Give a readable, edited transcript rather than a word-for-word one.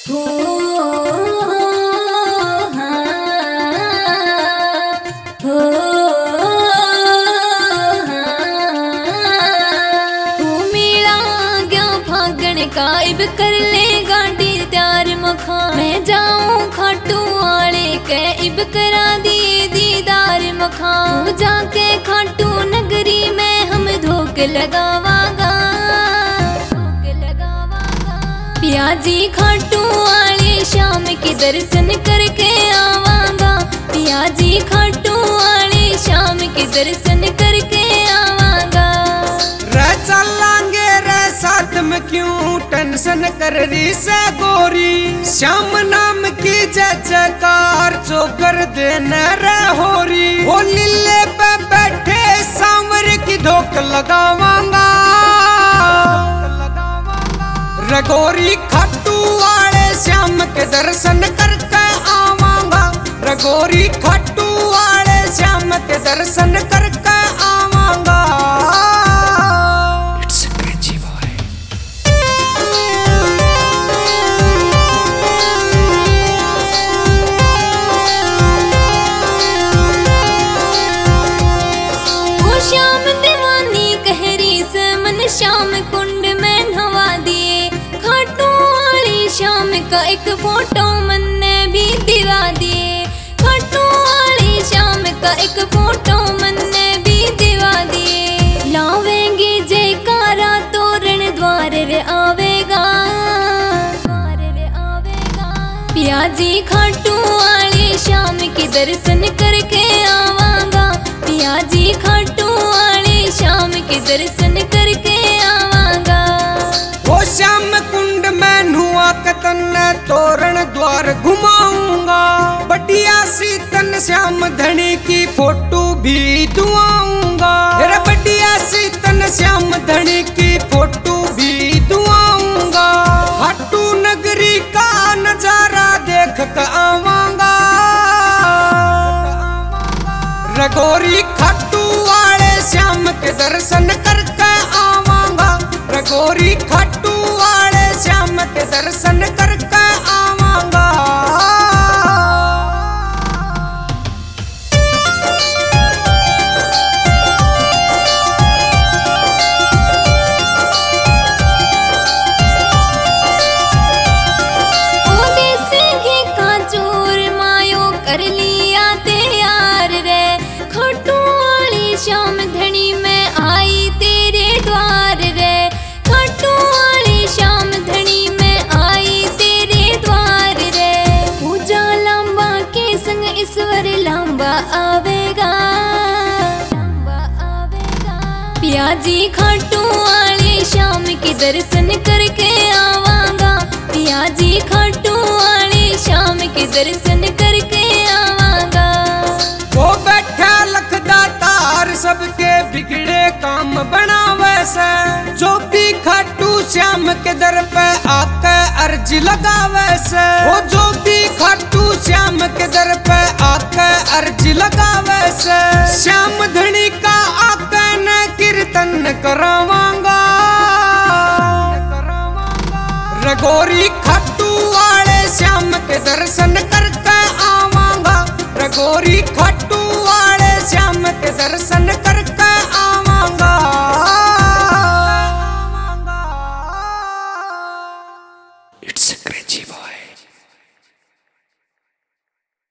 Cab कर ले गाड़ी त्यार मखा मैं जाऊं खाटू वाले के इब करा दिए दीदार मखा जाके खाटू नगरी में हम धोख लगावागा पियाजी खाटू वाले शाम के दर्शन करके आवागा पियाजी खाटू वाले शाम के दर्शन करके आवागा चलांगे रे साथ में क्यों टेंशन कर रही से गोरी श्याम नाम की जयकार जो कर देना रे होरी वो लीले पे बैठे सांवर की धोख लगावांगा रगोरी खाटू वाले श्याम के दर्शन करके आवांगा रगोरी खाटू वाले श्याम के दर्शन करके आवांगा। श्याम दीवानी कहरी से मन श्याम कुंड में नवा दिए खाटू वाली श्याम का एक फोटो मन ने भी दिवा दिए खाटू वाली श्याम का एक फोटो मन ने भी दिवा दिए लावेंगे जयकारा तोरण द्वार रे आवेगा पियाजी खाटू वाली श्याम के दर्शन करके आवागा पियाजी खाटू वाले श्याम के दर्शन करके आवागा। वो श्याम कुंड में नुआ कतन तोरण द्वार घुमाऊंगा बढ़िया सी तन श्याम धनी की फोटो भी दुआऊंगा बढ़िया सी तन श्याम धनी की फोटो भी दुआऊंगा खाटू नगरी का नजारा देख कर आवांगा रगोरी खाटू वाले श्याम के दर्शन करके आवांगा रगोरी खाटू वाले श्याम के दर्शन करके आवांगा। कर लिया तैयार रे खाटू वाली श्याम धनी में आई तेरे द्वार रे खाटू वाली श्याम धनी में आई तेरे द्वार रे पूजा लांबा के संग ईश्वर लांबा आवेगा पियाजी खाटू वाले श्याम के दर्शन करके आवागा पियाजी खाटू वाले श्याम के दर्शन करके आवागा। वो बैठा लखदातार सबके बिगड़े काम बनावे से जो भी खाटू श्याम के दर पे आके अर्जी लगावे से वो जो भी खाटू श्याम के दर पे आके अर्जी लगावे से श्याम धनी का आके न कीर्तन करावांगा रगोरी खाटू वाले श्याम के दर्शन करके आवांगा रगोरी खाटू वाले श्याम के दर्शन करके आवांगा। It's a crazy boy.